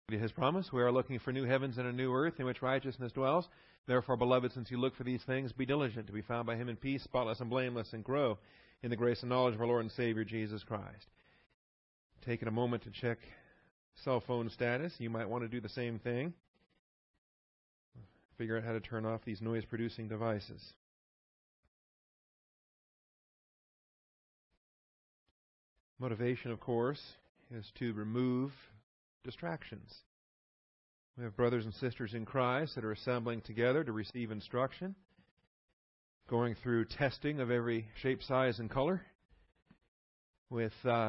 His promise, we are looking for new heavens and a new earth in which righteousness dwells. Therefore, beloved, since you look for these things, be diligent to be found by Him in peace, spotless and blameless, and grow in the grace and knowledge of our Lord and Savior, Jesus Christ. Taking a moment to check cell phone status. You might want to do the same thing. Figure out how to turn off these noise-producing devices. Motivation, of course, is to remove distractions. We have brothers and sisters in Christ that are assembling together to receive instruction, going through testing of every shape, size, and color, with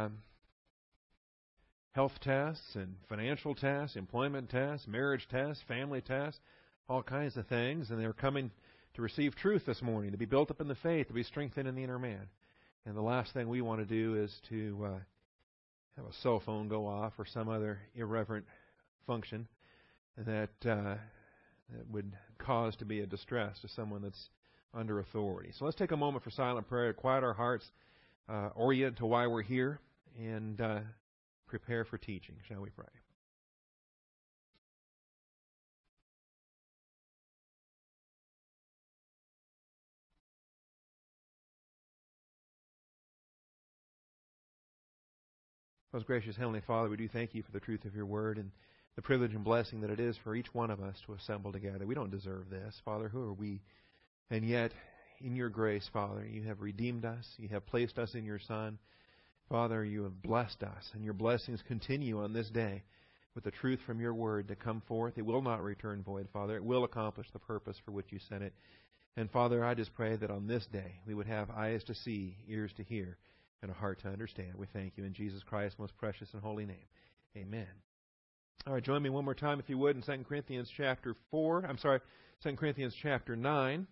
health tests and financial tests, employment tests, marriage tests, family tests, all kinds of things. And they're coming to receive truth this morning, to be built up in the faith, to be strengthened in the inner man. And the last thing we want to do is to have a cell phone go off or some other irreverent function that would cause to be a distress to someone that's under authority. So let's take a moment for silent prayer to quiet our hearts, orient to why we're here, and prepare for teaching. Shall we pray? Most gracious Heavenly Father, we do thank You for the truth of Your Word and the privilege and blessing that it is for each one of us to assemble together. We don't deserve this. Father, who are we? And yet, in Your grace, Father, You have redeemed us. You have placed us in Your Son. Father, You have blessed us, and Your blessings continue on this day with the truth from Your Word to come forth. It will not return void, Father. It will accomplish the purpose for which You sent it. And Father, I just pray that on this day we would have eyes to see, ears to hear, and a heart to understand. We thank You in Jesus Christ's most precious and holy name. Amen. All right, join me one more time, if you would, in 2 Corinthians chapter 2 Corinthians chapter 9.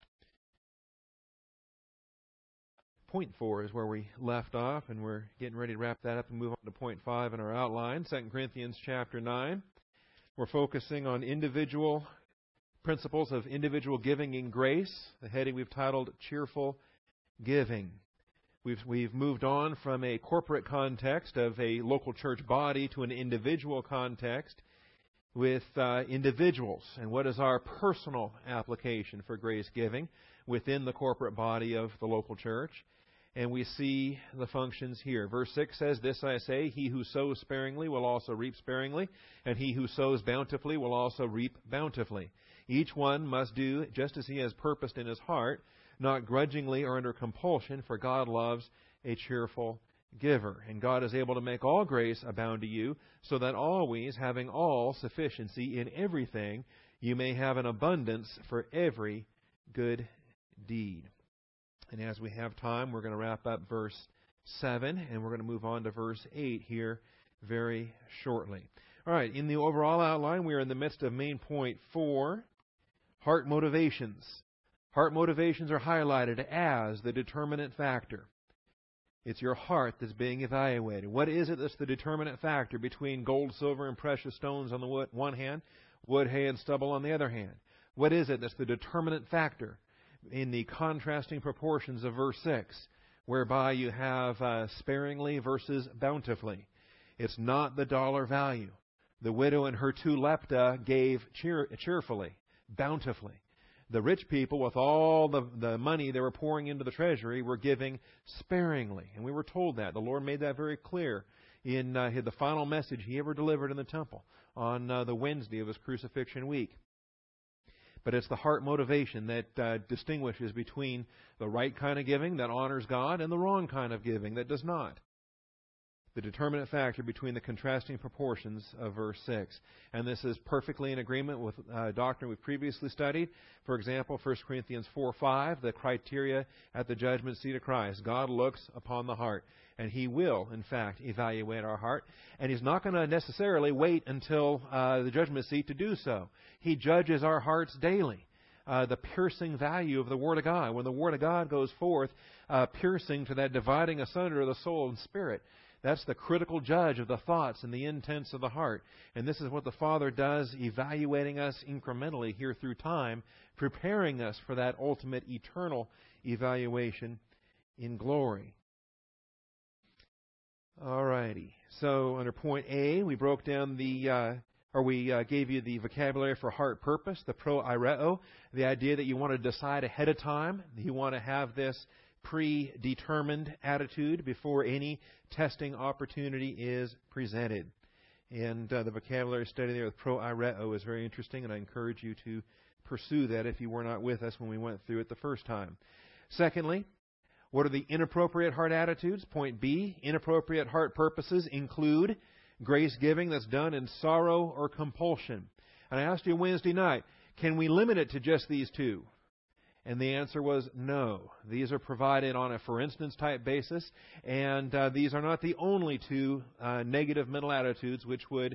Point 4 is where we left off, and we're getting ready to wrap that up and move on to point 5 in our outline. 2 Corinthians chapter 9. We're focusing on individual principles of individual giving in grace. The heading we've titled Cheerful Giving. We've moved on from a corporate context of a local church body to an individual context with individuals, and what is our personal application for grace giving within the corporate body of the local church. And we see the functions here. Verse 6 says, "This I say, he who sows sparingly will also reap sparingly, and he who sows bountifully will also reap bountifully. Each one must do just as he has purposed in his heart, not grudgingly or under compulsion, for God loves a cheerful giver. And God is able to make all grace abound to you, so that always, having all sufficiency in everything, you may have an abundance for every good deed." And as we have time, we're going to wrap up verse 7, and we're going to move on to verse 8 here very shortly. All right, in the overall outline, we are in the midst of main point 4, heart motivations. Heart motivations are highlighted as the determinant factor. It's your heart that's being evaluated. What is it that's the determinant factor between gold, silver, and precious stones on the one hand, wood, hay, and stubble on the other hand? What is it that's the determinant factor in the contrasting proportions of verse 6, whereby you have sparingly versus bountifully? It's not the dollar value. The widow and her 2 lepta gave cheerfully, bountifully. The rich people, with all the money they were pouring into the treasury, were giving sparingly. And we were told that. The Lord made that very clear in the final message He ever delivered in the temple on the Wednesday of His crucifixion week. But it's the heart motivation that distinguishes between the right kind of giving that honors God and the wrong kind of giving that does not. The determinant factor between the contrasting proportions of verse 6. And this is perfectly in agreement with doctrine we've previously studied. For example, 1 Corinthians 4:5, the criteria at the judgment seat of Christ. God looks upon the heart, and He will, in fact, evaluate our heart. And He's not going to necessarily wait until the judgment seat to do so. He judges our hearts daily. The piercing value of the Word of God. When the Word of God goes forth, piercing to that dividing asunder of the soul and spirit, that's the critical judge of the thoughts and the intents of the heart. And this is what the Father does, evaluating us incrementally here through time, preparing us for that ultimate eternal evaluation in glory. All righty. So under point A, we broke down the we gave you the vocabulary for heart purpose, the pro-ireo, the idea that you want to decide ahead of time. You want to have this predetermined attitude before any testing opportunity is presented. And the vocabulary study there with pro-ireo is very interesting, and I encourage you to pursue that if you were not with us when we went through it the first time. Secondly, what are the inappropriate heart attitudes? Point B, inappropriate heart purposes include grace giving that's done in sorrow or compulsion. And I asked you Wednesday night, can we limit it to just these two? And the answer was no. These are provided on a for instance type basis, and these are not the only two negative mental attitudes which would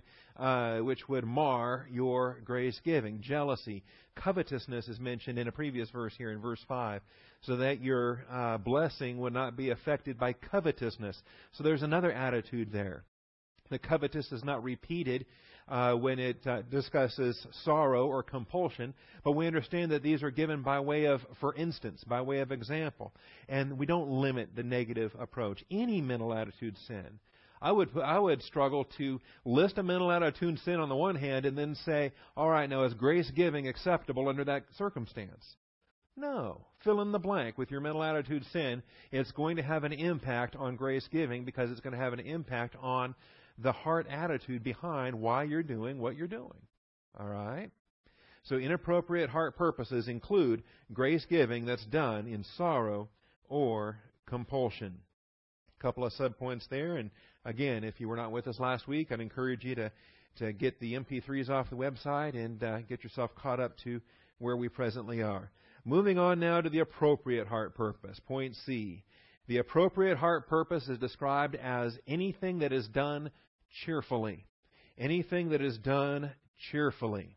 mar your grace giving. Jealousy, covetousness is mentioned in a previous verse here in verse 5, so that your blessing would not be affected by covetousness. So there's another attitude there. The covetous is not repeated when it discusses sorrow or compulsion, but we understand that these are given by way of, for instance, by way of example. And we don't limit the negative approach. Any mental attitude sin. I would struggle to list a mental attitude sin on the one hand and then say, all right, now is grace giving acceptable under that circumstance? No. Fill in the blank with your mental attitude sin. It's going to have an impact on grace giving because it's going to have an impact on the heart attitude behind why you're doing what you're doing. All right? So inappropriate heart purposes include grace giving that's done in sorrow or compulsion. A couple of subpoints there. And again, if you were not with us last week, I'd encourage you to get the MP3s off the website and get yourself caught up to where we presently are. Moving on now to the appropriate heart purpose. Point C. The appropriate heart purpose is described as anything that is done cheerfully. Anything that is done cheerfully.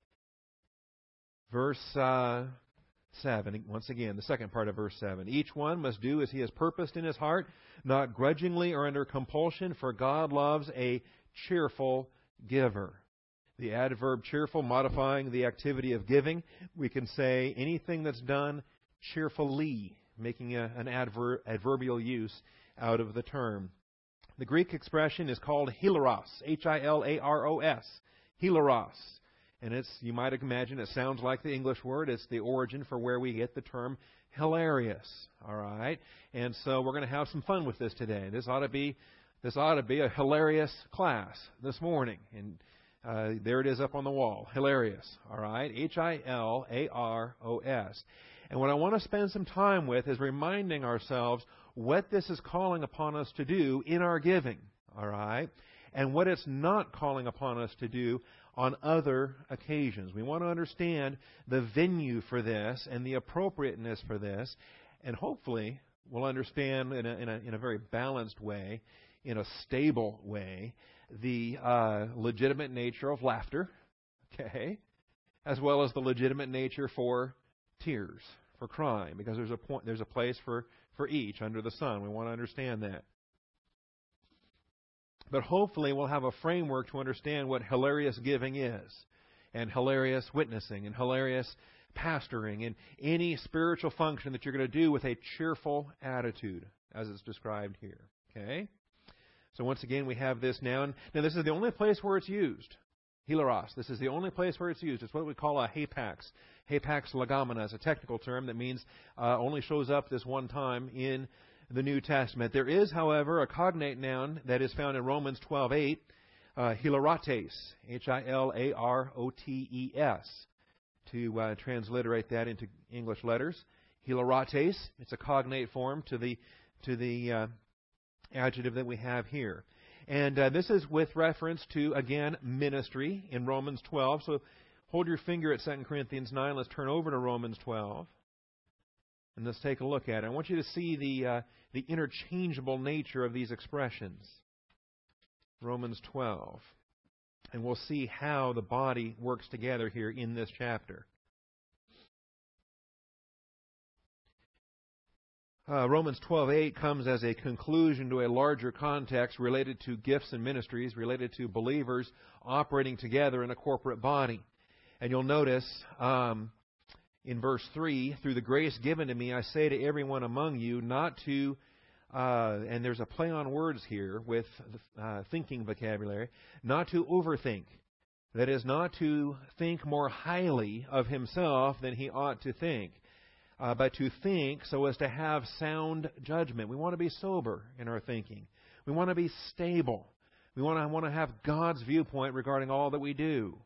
Verse 7, once again, the second part of verse 7. Each one must do as he has purposed in his heart, not grudgingly or under compulsion, for God loves a cheerful giver. The adverb cheerful modifying the activity of giving. We can say anything that's done cheerfully, making an adverbial use out of the term. The Greek expression is called hilaros, Hilaros, hilaros. And you might imagine, it sounds like the English word. It's the origin for where we get the term hilarious. All right? And so we're going to have some fun with this today. This ought to be a hilarious class this morning. And there it is up on the wall. Hilarious. All right? Hilaros. And what I want to spend some time with is reminding ourselves what this is calling upon us to do in our giving, all right? And what it's not calling upon us to do on other occasions. We want to understand the venue for this and the appropriateness for this, and hopefully we'll understand in a very balanced way, in a stable way, the legitimate nature of laughter, okay, as well as the legitimate nature for tears, for crying, because there's a place for each under the sun. We want to understand that. But hopefully we'll have a framework to understand what hilarious giving is, and hilarious witnessing, and hilarious pastoring, and any spiritual function that you're going to do with a cheerful attitude, as it's described here. Okay? So once again, we have this now. Now this is the only place where it's used. Hilaros. This is the only place where it's used. It's what we call a hapax. Hapax legomena is a technical term that means only shows up this one time in the New Testament. There is, however, a cognate noun that is found in Romans 12:8, hilarotes, Hilarotes, to transliterate that into English letters. Hilarotes, it's a cognate form to the adjective that we have here. And this is with reference to, again, ministry in Romans 12. So hold your finger at 2 Corinthians 9. Let's turn over to Romans 12. And let's take a look at it. I want you to see the interchangeable nature of these expressions. Romans 12. And we'll see how the body works together here in this chapter. Romans 12:8 comes as a conclusion to a larger context related to gifts and ministries, related to believers operating together in a corporate body. And you'll notice in verse 3, through the grace given to me, I say to everyone among you not to, and there's a play on words here with thinking vocabulary, not to overthink. That is, not to think more highly of himself than he ought to think, but to think so as to have sound judgment. We want to be sober in our thinking. We want to be stable. We want to have God's viewpoint regarding all that we do,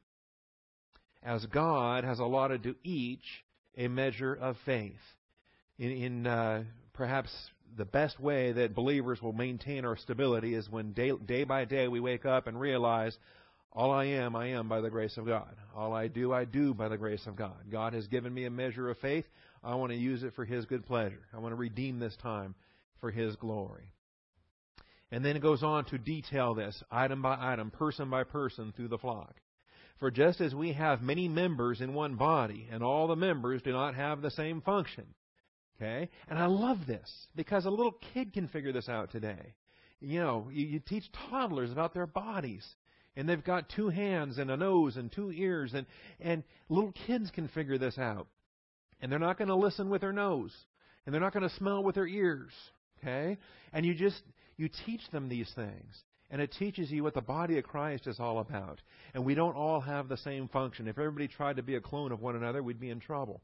as God has allotted to each a measure of faith. In perhaps the best way that believers will maintain our stability is when day by day we wake up and realize, all I am by the grace of God. All I do by the grace of God. God has given me a measure of faith. I want to use it for His good pleasure. I want to redeem this time for His glory. And then it goes on to detail this, item by item, person by person, through the flock. For just as we have many members in one body, and all the members do not have the same function. Okay? And I love this, because a little kid can figure this out today. You know, you teach toddlers about their bodies. And they've got 2 hands and a nose and 2 ears. And little kids can figure this out. And they're not going to listen with their nose. And they're not going to smell with their ears. Okay? And you teach them these things. And it teaches you what the body of Christ is all about. And we don't all have the same function. If everybody tried to be a clone of one another, we'd be in trouble.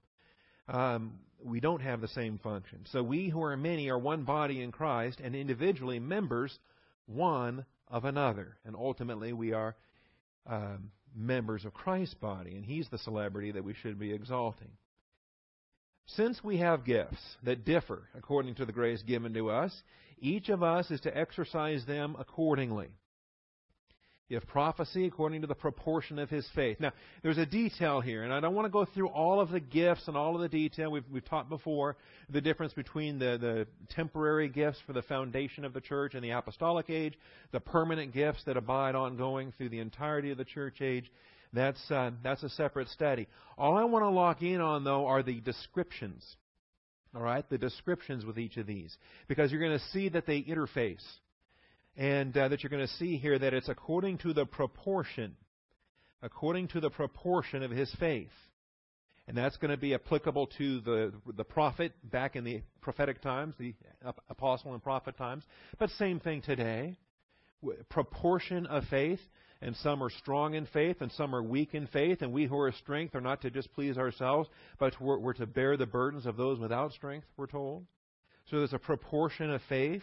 We don't have the same function. So we who are many are one body in Christ, and individually members one of another. And ultimately we are members of Christ's body, and He's the celebrity that we should be exalting. Since we have gifts that differ according to the grace given to us, each of us is to exercise them accordingly. If prophecy, according to the proportion of his faith. Now, there's a detail here, and I don't want to go through all of the gifts and all of the detail. We've taught before the difference between the temporary gifts for the foundation of the church in the apostolic age, the permanent gifts that abide ongoing through the entirety of the church age. That's a separate study. All I want to lock in on, though, are the descriptions. All right, the descriptions with each of these, because you're going to see that they interface. And that you're going to see here that it's according to the proportion of his faith. And that's going to be applicable to the prophet back in the prophetic times, the apostle and prophet times. But same thing today. Proportion of faith, and some are strong in faith, and some are weak in faith. And we who are strength are not to just please ourselves, but we're to bear the burdens of those without strength, we're told. So there's a proportion of faith.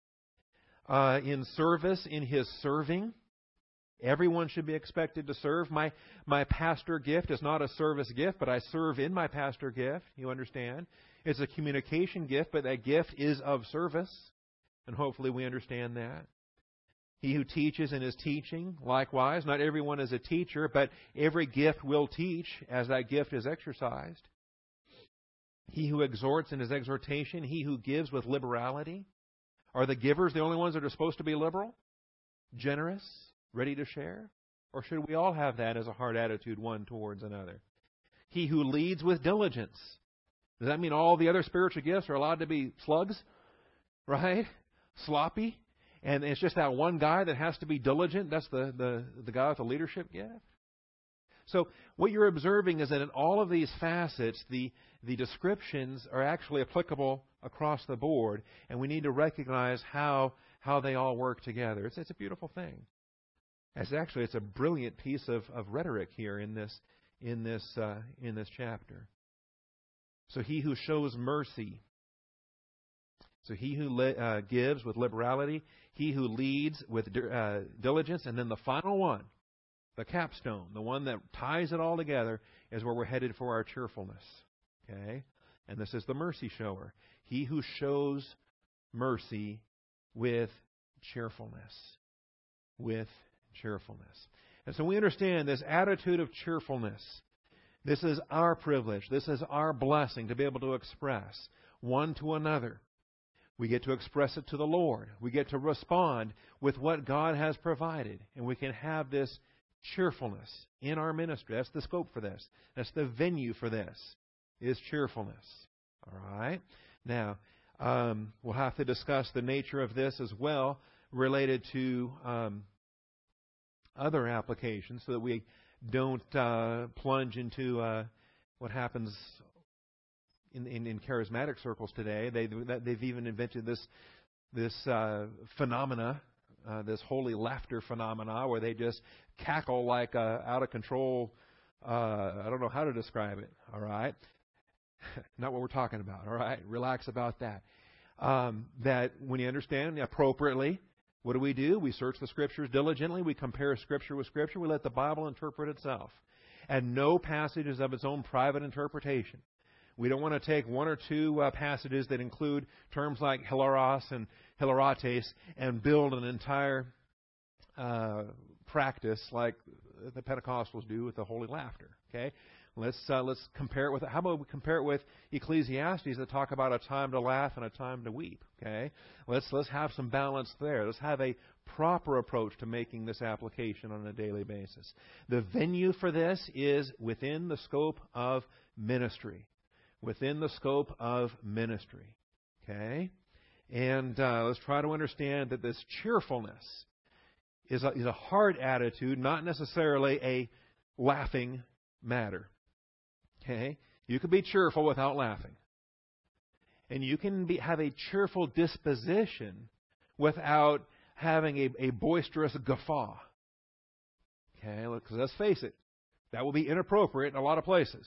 In service, in his serving. Everyone should be expected to serve. My pastor gift is not a service gift, but I serve in my pastor gift. You understand? It's a communication gift, but that gift is of service. And hopefully we understand that. He who teaches in his teaching, likewise. Not everyone is a teacher, but every gift will teach as that gift is exercised. He who exhorts in his exhortation, he who gives with liberality. Are the givers the only ones that are supposed to be liberal, generous, ready to share? Or should we all have that as a heart attitude one towards another? He who leads with diligence. Does that mean all the other spiritual gifts are allowed to be slugs? Right? Sloppy? And it's just that one guy that has to be diligent? That's the guy with the leadership gift? So what you're observing is that in all of these facets, the descriptions are actually applicable across the board, and we need to recognize how they all work together. It's a beautiful thing. It's a brilliant piece of rhetoric here in this chapter. So he who shows mercy, so he who gives with liberality, he who leads with diligence, and then the final one, the capstone, the one that ties it all together, is where we're headed for our cheerfulness. Okay? And this is the mercy shower. He who shows mercy with cheerfulness. With cheerfulness. And so we understand this attitude of cheerfulness. This is our privilege. This is our blessing to be able to express one to another. We get to express it to the Lord. We get to respond with what God has provided. And we can have this cheerfulness in our ministry. That's the scope for this. That's the venue for this, is cheerfulness. All right? Now, we'll have to discuss the nature of this as well, related to other applications, so that we don't plunge into what happens in charismatic circles today. They've even invented this phenomena this holy laughter phenomena where they just cackle like out of control. I don't know how to describe it. All right, not what we're talking about. All right, relax about that. That when you understand appropriately, what do? We search the Scriptures diligently. We compare Scripture with Scripture. We let the Bible interpret itself. And no passage is of its own private interpretation. We don't want to take one or two passages that include terms like hilaros and hilarates and build an entire practice like the Pentecostals do with the holy laughter. Okay, let's compare it with. How about we compare it with Ecclesiastes that talk about a time to laugh and a time to weep? Okay, let's have some balance there. Let's have a proper approach to making this application on a daily basis. The venue for this is within the scope of ministry. Within the scope of ministry. Okay? And let's try to understand that this cheerfulness is a hard attitude, not necessarily a laughing matter. Okay? You can be cheerful without laughing. And you can have a cheerful disposition without having a boisterous guffaw. Okay? Because let's face it, that will be inappropriate in a lot of places.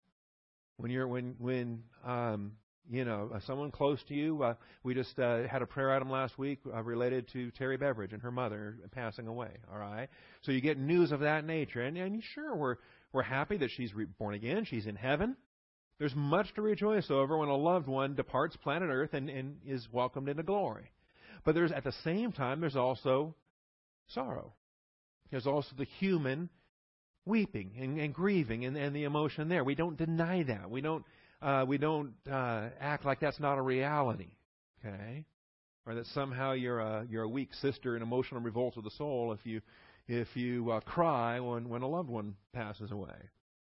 When someone close to you, we just had a prayer item last week related to Terry Beveridge and her mother passing away. All right, so you get news of that nature, and sure, we're happy that she's born again. She's in heaven. There's much to rejoice over when a loved one departs planet Earth and is welcomed into glory. But at the same time, there's also sorrow. There's also the human weeping and grieving and the emotion there. We don't deny that. We don't act like that's not a reality. Okay, or that somehow you're a weak sister in emotional revolt of the soul if you cry when a loved one passes away.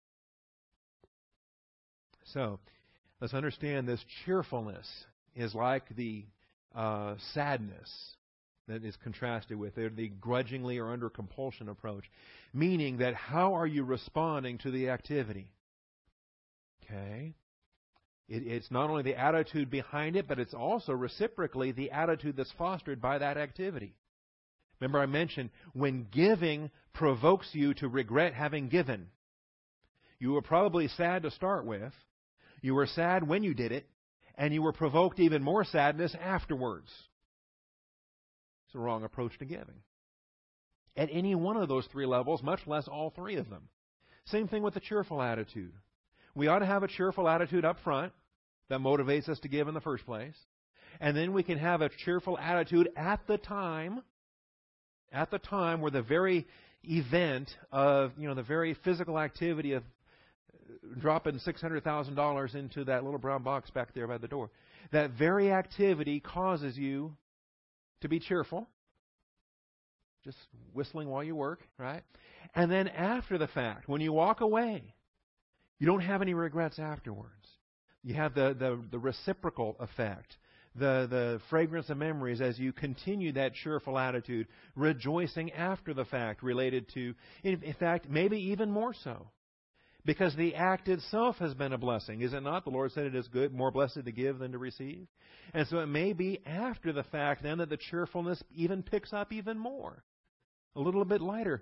So let's understand this cheerfulness is like the sadness that is contrasted with the grudgingly or under compulsion approach. Meaning that how are you responding to the activity? Okay? It's not only the attitude behind it, but it's also reciprocally the attitude that's fostered by that activity. Remember I mentioned, when giving provokes you to regret having given, you were probably sad to start with, you were sad when you did it, and you were provoked even more sadness afterwards. It's the wrong approach to giving. At any one of those three levels, much less all three of them. Same thing with the cheerful attitude. We ought to have a cheerful attitude up front that motivates us to give in the first place. And then we can have a cheerful attitude at the time where the very event of, the very physical activity of dropping $600,000 into that little brown box back there by the door, that very activity causes you to be cheerful. Just whistling while you work, right? And then after the fact, when you walk away, you don't have any regrets afterwards. You have the reciprocal effect, the fragrance of memories as you continue that cheerful attitude, rejoicing after the fact related to, in fact, maybe even more so. Because the act itself has been a blessing. Is it not? The Lord said it is good, more blessed to give than to receive. And so it may be after the fact then that the cheerfulness even picks up even more. A little bit lighter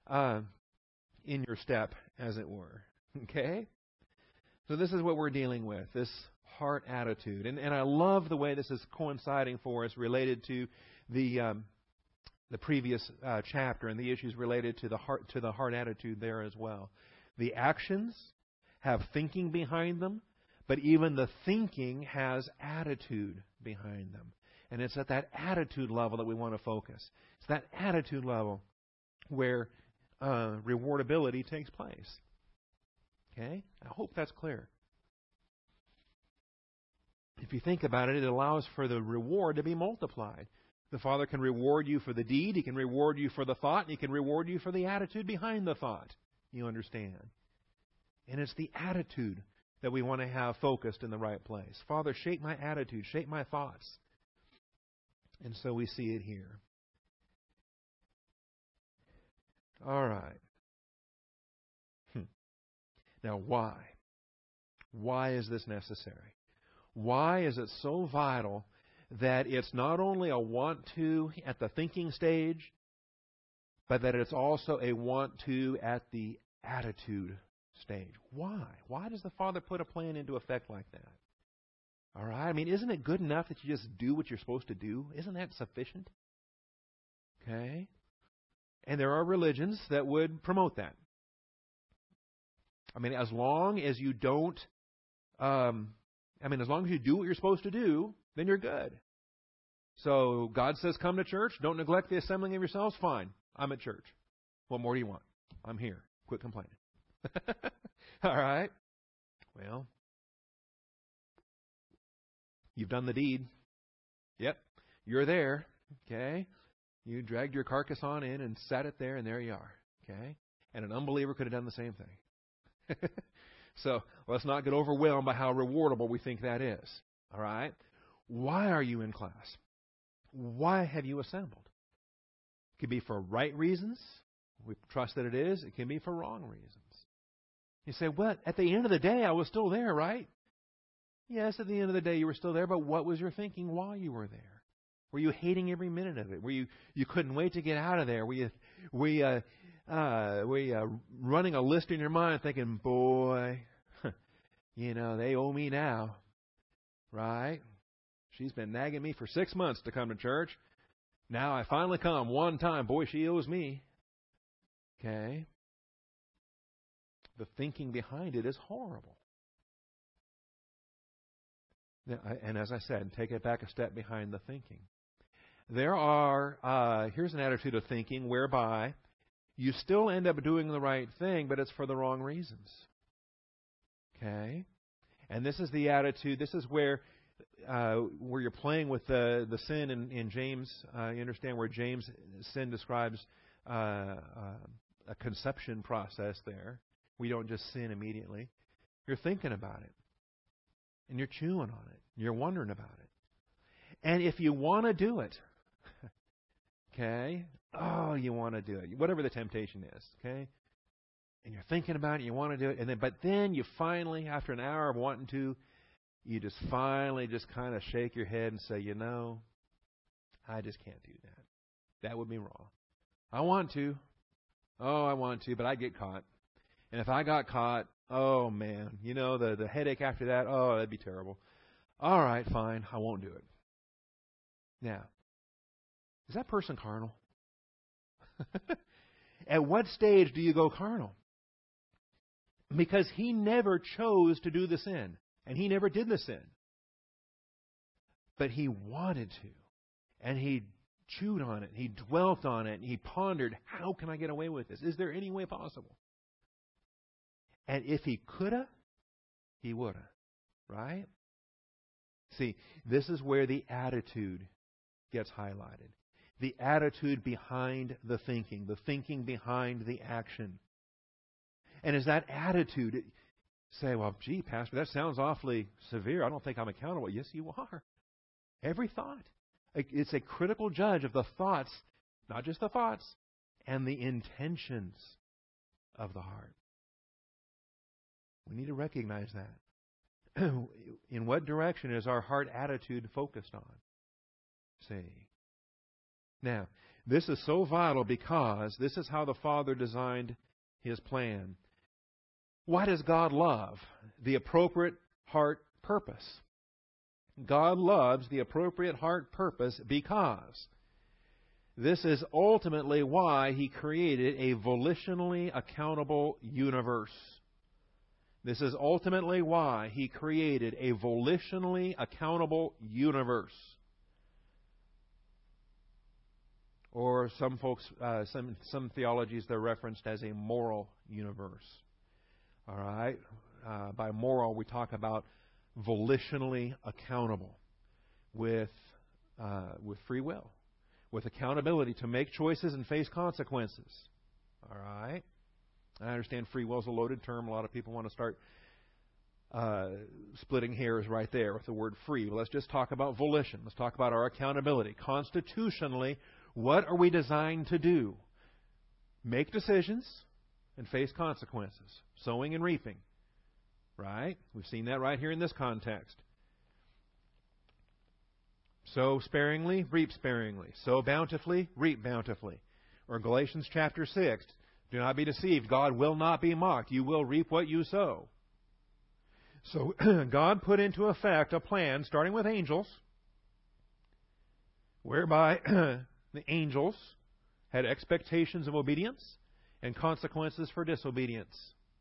in your step, as it were. Okay? So this is what we're dealing with, this heart attitude. And I love the way this is coinciding for us related to the previous chapter and the issues related to the heart attitude there as well. The actions have thinking behind them, but even the thinking has attitude behind them. And it's at that attitude level that we want to focus. It's that attitude level where rewardability takes place. Okay? I hope that's clear. If you think about it, it allows for the reward to be multiplied. The Father can reward you for the deed, He can reward you for the thought, and He can reward you for the attitude behind the thought. You understand? And it's the attitude that we want to have focused in the right place. Father, shape my attitude, shape my thoughts. And so we see it here. All right. Now, why? Why is this necessary? Why is it so vital that it's not only a want to at the thinking stage, but that it's also a want to at the attitude stage. Why? Why does the Father put a plan into effect like that? All right? I mean, isn't it good enough that you just do what you're supposed to do? Isn't that sufficient? Okay? And there are religions that would promote that. I mean, as long as you don't, as long as you do what you're supposed to do, then you're good. So God says, come to church. Don't neglect the assembling of yourselves. Fine. I'm at church. What more do you want? I'm here. Quit complaining. All right. Well, you've done the deed. Yep. You're there. Okay. You dragged your carcass on in and sat it there, and there you are. Okay. And an unbeliever could have done the same thing. So let's not get overwhelmed by how rewardable we think that is. All right? Why are you in class? Why have you assembled? It could be for right reasons. We trust that it is. It can be for wrong reasons. You say, well, at the end of the day, I was still there, right? Yes, at the end of the day, you were still there, but what was your thinking while you were there? Were you hating every minute of it? Were you couldn't wait to get out of there? Were you running a list in your mind thinking, boy, they owe me now, right? She's been nagging me for 6 months to come to church. Now I finally come one time. Boy, she owes me. Okay? The thinking behind it is horrible. And as I said, take it back a step behind the thinking. There are, here's an attitude of thinking whereby you still end up doing the right thing, but it's for the wrong reasons. Okay? And this is the attitude, this is where you're playing with the sin in James. You understand where James' sin describes a conception process there. We don't just sin immediately. You're thinking about it. And you're chewing on it. You're wondering about it. And if you want to do it, okay, you want to do it, whatever the temptation is, okay, and you're thinking about it, you want to do it, but then you finally, after an hour of wanting to, you just finally just kind of shake your head and say, I just can't do that. That would be wrong. I want to, but I'd get caught. And if I got caught, oh man, the headache after that, that'd be terrible. All right, fine, I won't do it. Now, is that person carnal? At what stage do you go carnal? Because he never chose to do the sin, and he never did the sin. But he wanted to, and he chewed on it, he dwelt on it, and he pondered, how can I get away with this? Is there any way possible? And if he coulda, he woulda, right? See, this is where the attitude gets highlighted. The attitude behind the thinking behind the action. And is that attitude, say, well, gee, Pastor, that sounds awfully severe. I don't think I'm accountable. Yes, you are. Every thought. It's a critical judge of the thoughts, not just the thoughts, and the intentions of the heart. We need to recognize that. In what direction is our heart attitude focused on? See. Now, this is so vital because this is how the Father designed His plan. Why does God love? The appropriate heart purpose. God loves the appropriate heart purpose because this is ultimately why He created a volitionally accountable universe. This is ultimately why He created a volitionally accountable universe. Or some folks, some theologies, they're referenced as a moral universe. All right? By moral, we talk about volitionally accountable with free will, with accountability to make choices and face consequences. All right? I understand free will is a loaded term. A lot of people want to start splitting hairs right there with the word free. But let's just talk about volition. Let's talk about our accountability. Constitutionally, what are we designed to do? Make decisions and face consequences. Sowing and reaping. Right? We've seen that right here in this context. Sow sparingly, reap sparingly. Sow bountifully, reap bountifully. Or Galatians chapter 6, do not be deceived. God will not be mocked. You will reap what you sow. So God put into effect a plan, starting with angels, whereby the angels had expectations of obedience and consequences for disobedience.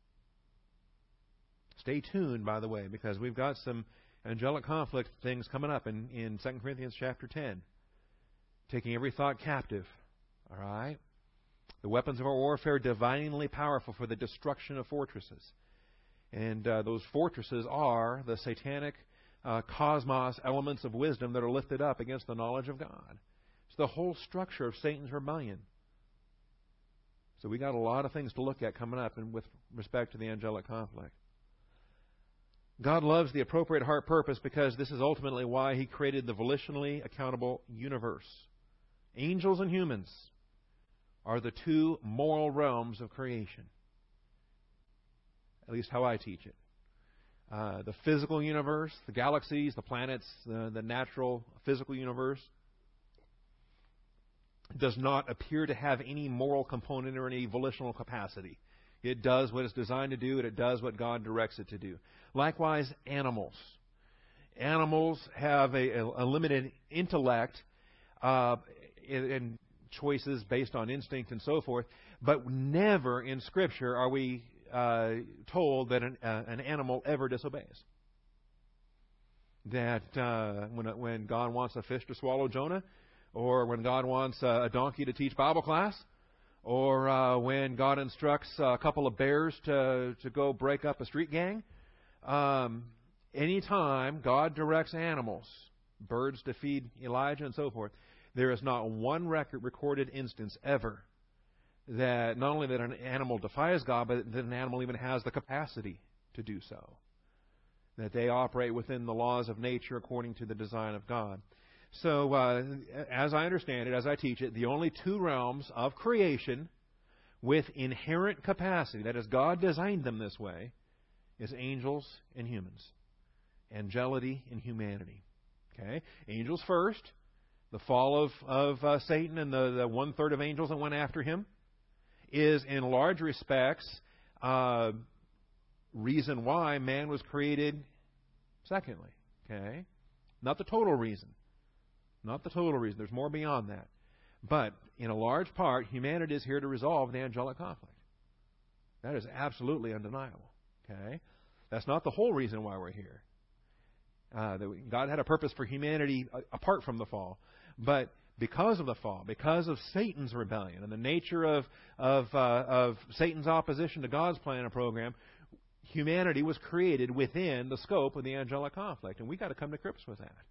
Stay tuned, by the way, because we've got some angelic conflict things coming up in 2 Corinthians chapter 10. Taking every thought captive. All right? The weapons of our warfare are divinely powerful for the destruction of fortresses. And those fortresses are the satanic cosmos elements of wisdom that are lifted up against the knowledge of God. It's the whole structure of Satan's rebellion. So we got a lot of things to look at coming up with respect to the angelic conflict. God loves the appropriate heart purpose because this is ultimately why He created the volitionally accountable universe. Angels and humans are the two moral realms of creation. At least how I teach it. The physical universe, the galaxies, the planets, the natural physical universe does not appear to have any moral component or any volitional capacity. It does what it's designed to do, and it does what God directs it to do. Likewise, animals. Animals have a limited intellect and choices based on instinct and so forth, but never in Scripture are we told that an animal ever disobeys. That when God wants a fish to swallow Jonah, or when God wants a donkey to teach Bible class, or when God instructs a couple of bears to go break up a street gang, anytime God directs animals, birds to feed Elijah and so forth, there is not one recorded instance ever that not only that an animal defies God, but that an animal even has the capacity to do so. That they operate within the laws of nature according to the design of God. So, as I understand it, as I teach it, the only two realms of creation with inherent capacity, that is, God designed them this way, is angels and humans. Angelity and humanity. Okay? Angels first. The fall of Satan and the one-third of angels that went after him is, in large respects, reason why man was created secondly. Okay? Not the total reason. Not the total reason. There's more beyond that. But, in a large part, humanity is here to resolve the angelic conflict. That is absolutely undeniable. Okay? That's not the whole reason why we're here. God had a purpose for humanity apart from the fall. But because of the fall, because of Satan's rebellion and the nature of Satan's opposition to God's plan and program, humanity was created within the scope of the angelic conflict. And we've got to come to grips with that.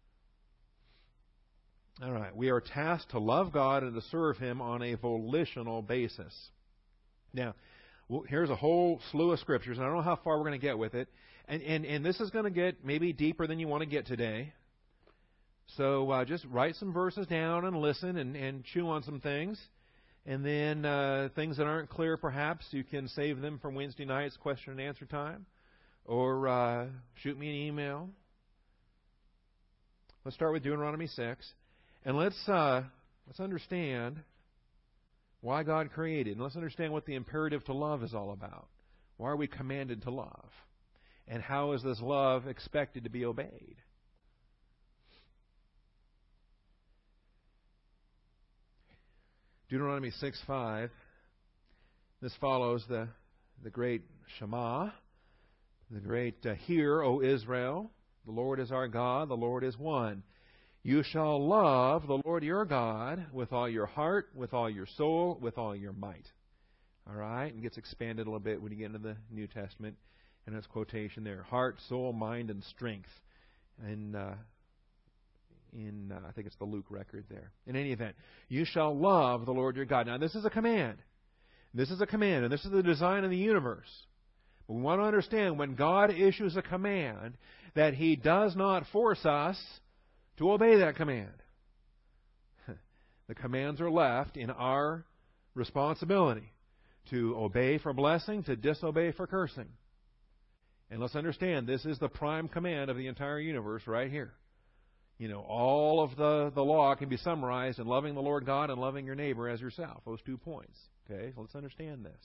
All right. We are tasked to love God and to serve Him on a volitional basis. Now, here's a whole slew of scriptures, and I don't know how far we're going to get with it. And this is going to get maybe deeper than you want to get today. So just write some verses down and listen and chew on some things. And then things that aren't clear, perhaps, you can save them for Wednesday night's question and answer time. Or shoot me an email. Let's start with Deuteronomy 6. And let's understand why God created. And let's understand what the imperative to love is all about. Why are we commanded to love? And how is this love expected to be obeyed? Deuteronomy 6:5. This follows the great Shema, the great Hear, O Israel, the Lord is our God, the Lord is one. You shall love the Lord your God with all your heart, with all your soul, with all your might. All right? And gets expanded a little bit when you get into the New Testament. And that's quotation there. Heart, soul, mind, and strength. And I think it's the Luke record there. In any event, you shall love the Lord your God. Now, this is a command. This is a command, and this is the design of the universe. But we want to understand when God issues a command that He does not force us to obey that command. The commands are left in our responsibility to obey for blessing, to disobey for cursing. And let's understand, this is the prime command of the entire universe right here. all of the law can be summarized in loving the Lord God and loving your neighbor as yourself. Those 2 points. Okay, so let's understand this.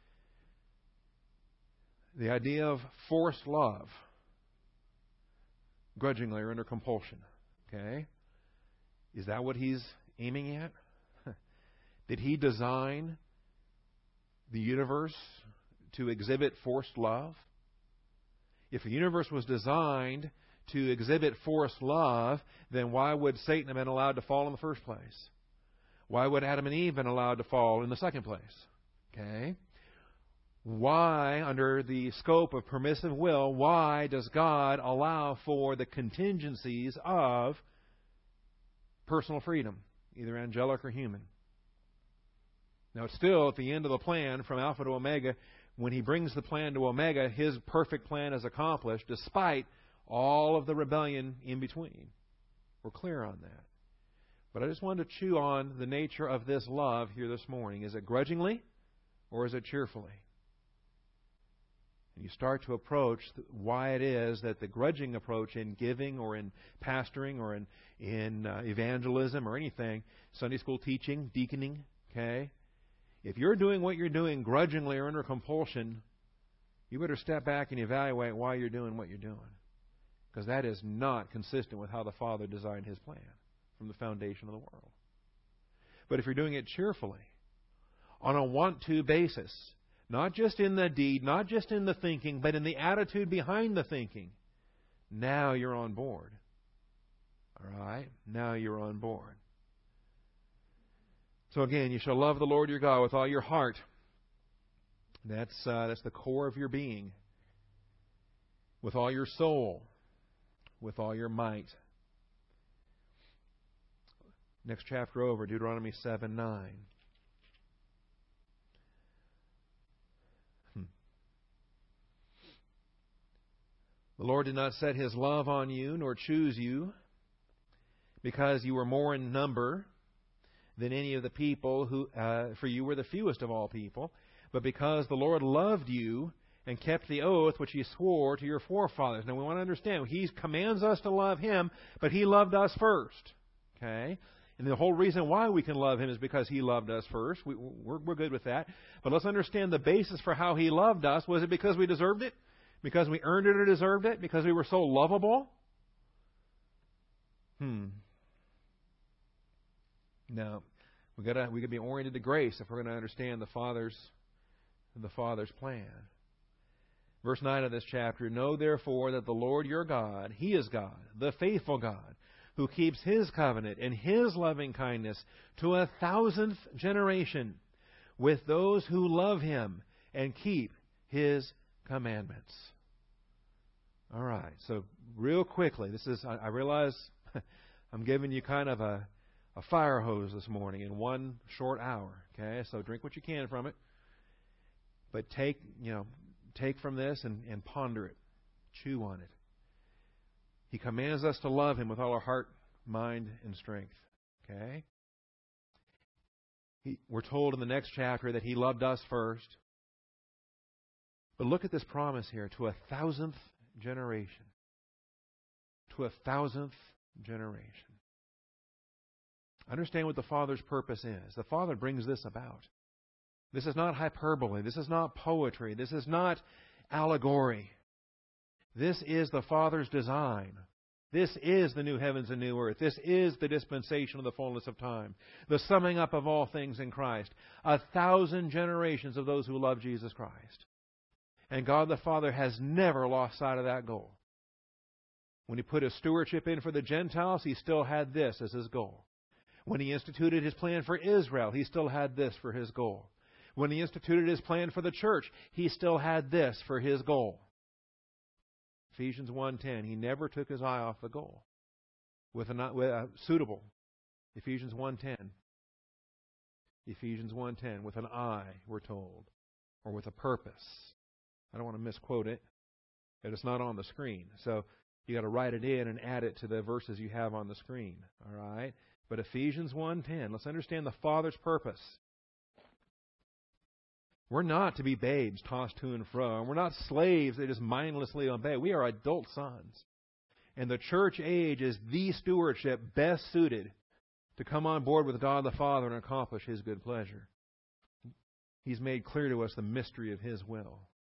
The idea of forced love, grudgingly or under compulsion. Okay, is that what he's aiming at? Did he design the universe to exhibit forced love? If the universe was designed to exhibit forced love, then why would Satan have been allowed to fall in the first place? Why would Adam and Eve been allowed to fall in the second place? Okay? Why, under the scope of permissive will, why does God allow for the contingencies of personal freedom, either angelic or human? Now, it's still at the end of the plan from Alpha to Omega. When he brings the plan to Omega, his perfect plan is accomplished despite all of the rebellion in between. We're clear on that. But I just wanted to chew on the nature of this love here this morning. Is it grudgingly or is it cheerfully? And you start to approach why it is that the grudging approach in giving or in pastoring or in evangelism or anything, Sunday school teaching, deaconing, okay? If you're doing what you're doing grudgingly or under compulsion, you better step back and evaluate why you're doing what you're doing. Because that is not consistent with how the Father designed His plan from the foundation of the world. But if you're doing it cheerfully, on a want-to basis, not just in the deed, not just in the thinking, but in the attitude behind the thinking, now you're on board. All right? Now you're on board. So again, you shall love the Lord your God with all your heart. That's the core of your being. With all your soul. With all your might. Next chapter over, Deuteronomy 7:9. The Lord did not set His love on you, nor choose you, because you were more in number than any of the people who, for you were the fewest of all people, but because the Lord loved you and kept the oath which He swore to your forefathers. Now we want to understand, He commands us to love Him, but He loved us first. Okay? And the whole reason why we can love Him is because He loved us first. We're good with that. But let's understand the basis for how He loved us. Was it because we deserved it? Because we earned it or deserved it? Because we were so lovable? No. We got to be oriented to grace if we're going to understand the Father's plan. Verse 9 of this chapter, know therefore that the Lord your God, He is God, the faithful God, who keeps His covenant and His loving kindness to 1,000th generation with those who love Him and keep His commandments. All right, so real quickly, I realize I'm giving you kind of a fire hose this morning in one short hour. Okay, so drink what you can from it, but take from this and ponder it, chew on it. He commands us to love Him with all our heart, mind, and strength. Okay, we're told in the next chapter that He loved us first. But look at this promise here, to 1,000th generation. To 1,000th generation. Understand what the Father's purpose is. The Father brings this about. This is not hyperbole. This is not poetry. This is not allegory. This is the Father's design. This is the new heavens and new earth. This is the dispensation of the fullness of time. The summing up of all things in Christ. 1,000 generations of those who love Jesus Christ. And God the Father has never lost sight of that goal. When He put His stewardship in for the Gentiles, He still had this as His goal. When He instituted His plan for Israel, He still had this for His goal. When He instituted His plan for the church, He still had this for His goal. Ephesians 1:10, He never took His eye off the goal. With a suitable. Ephesians 1:10. Ephesians 1:10, with an eye, we're told. Or with a purpose. I don't want to misquote it. And it's not on the screen. So you got to write it in and add it to the verses you have on the screen. All right? But Ephesians 1:10, let's understand the Father's purpose. We're not to be babes tossed to and fro. And we're not slaves that just mindlessly obey. We are adult sons. And the church age is the stewardship best suited to come on board with God the Father and accomplish His good pleasure. He's made clear to us the mystery of His will.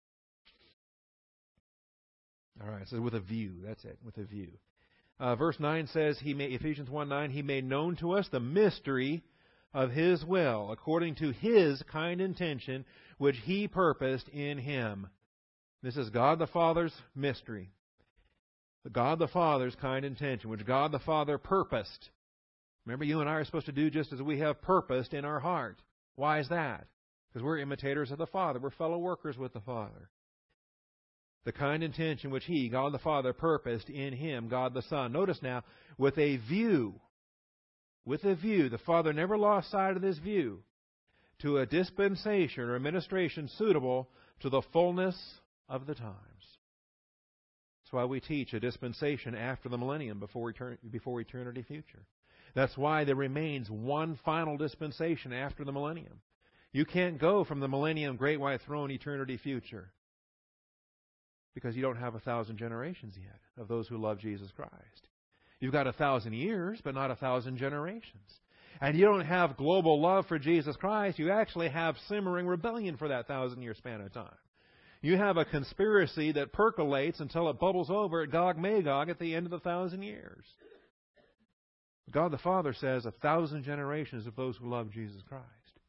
All right, so with a view. That's it, with a view. Verse 9 says, Ephesians 1:9, He made known to us the mystery of His will, according to His kind intention, which He purposed in Him. This is God the Father's mystery. God the Father's kind intention, which God the Father purposed. Remember, you and I are supposed to do just as we have purposed in our heart. Why is that? Because we're imitators of the Father. We're fellow workers with the Father. The kind intention which He, God the Father, purposed in Him, God the Son. Notice now, with a view. With a view. The Father never lost sight of this view. To a dispensation or administration suitable to the fullness of the times. That's why we teach a dispensation after the millennium, before eternity future. That's why there remains one final dispensation after the millennium. You can't go from the millennium, great white throne, eternity future, because you don't have 1,000 generations yet of those who love Jesus Christ. You've got 1,000 years, but not 1,000 generations. And you don't have global love for Jesus Christ. You actually have simmering rebellion for that 1,000-year span of time. You have a conspiracy that percolates until it bubbles over at Gog-Magog at the end of the 1,000 years. God the Father says 1,000 generations of those who love Jesus Christ.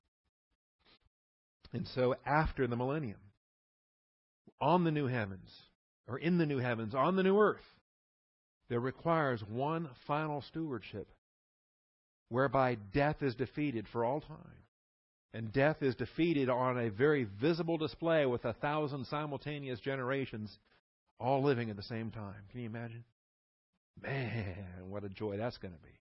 And so after the millennium, on the new heavens, or in the new heavens, on the new earth, there requires one final stewardship whereby death is defeated for all time. And death is defeated on a very visible display with 1,000 simultaneous generations all living at the same time. Can you imagine? Man, what a joy that's going to be.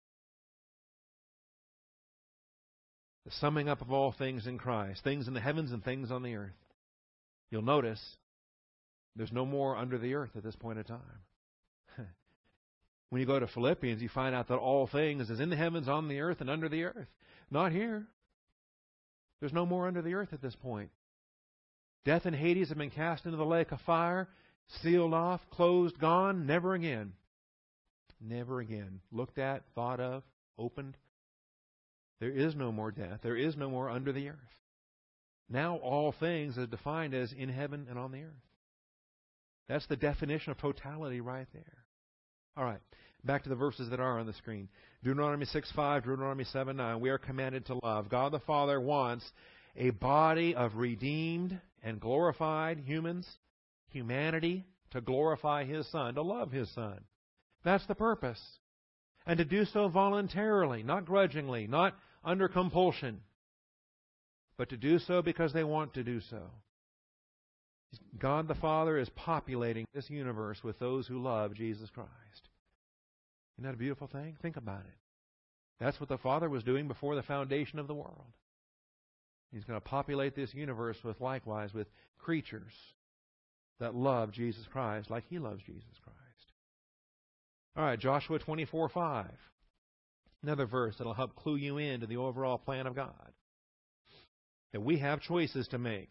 The summing up of all things in Christ, things in the heavens and things on the earth. You'll notice there's no more under the earth at this point in time. When you go to Philippians, you find out that all things is in the heavens, on the earth, and under the earth. Not here. There's no more under the earth at this point. Death and Hades have been cast into the lake of fire, sealed off, closed, gone, never again. Never again. Looked at, thought of, opened. There is no more death. There is no more under the earth. Now all things are defined as in heaven and on the earth. That's the definition of totality right there. All right, back to the verses that are on the screen. Deuteronomy 6:5, Deuteronomy 7:9. We are commanded to love. God the Father wants a body of redeemed and glorified humanity, to glorify His Son, to love His Son. That's the purpose. And to do so voluntarily, not grudgingly, not under compulsion, but to do so because they want to do so. God the Father is populating this universe with those who love Jesus Christ. Isn't that a beautiful thing? Think about it. That's what the Father was doing before the foundation of the world. He's going to populate this universe with creatures that love Jesus Christ like He loves Jesus Christ. All right, Joshua 24:5. Another verse that will help clue you in to the overall plan of God. That we have choices to make.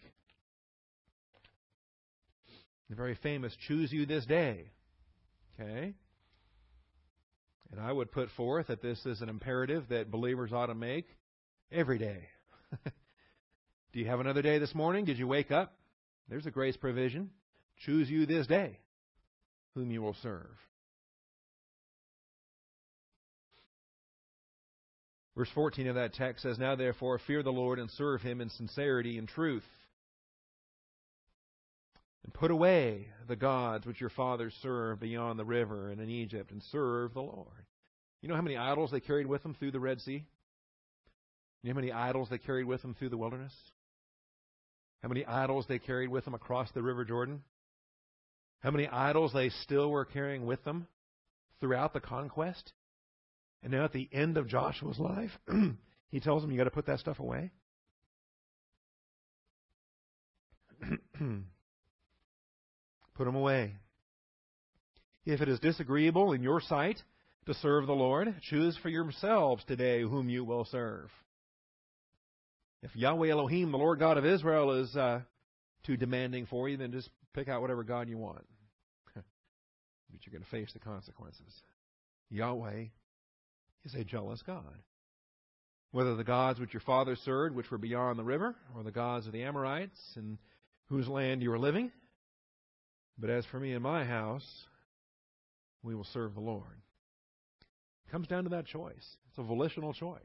The very famous, choose you this day. Okay? And I would put forth that this is an imperative that believers ought to make every day. Do you have another day this morning? Did you wake up? There's a grace provision. Choose you this day whom you will serve. Verse 14 of that text says, Now therefore fear the Lord and serve Him in sincerity and truth. And put away the gods which your fathers served beyond the river and in Egypt, and serve the Lord. You know how many idols they carried with them through the Red Sea? You know how many idols they carried with them through the wilderness? How many idols they carried with them across the River Jordan? How many idols they still were carrying with them throughout the conquest? And now at the end of Joshua's life, he tells them, you got to put that stuff away. Put them away. If it is disagreeable in your sight to serve the Lord, choose for yourselves today whom you will serve. If Yahweh Elohim, the Lord God of Israel, is too demanding for you, then just pick out whatever God you want. but you're going to face the consequences. Yahweh is a jealous God. Whether the gods which your fathers served, which were beyond the river, or the gods of the Amorites, in whose land you are living. But as for me and my house, we will serve the Lord. It comes down to that choice. It's a volitional choice.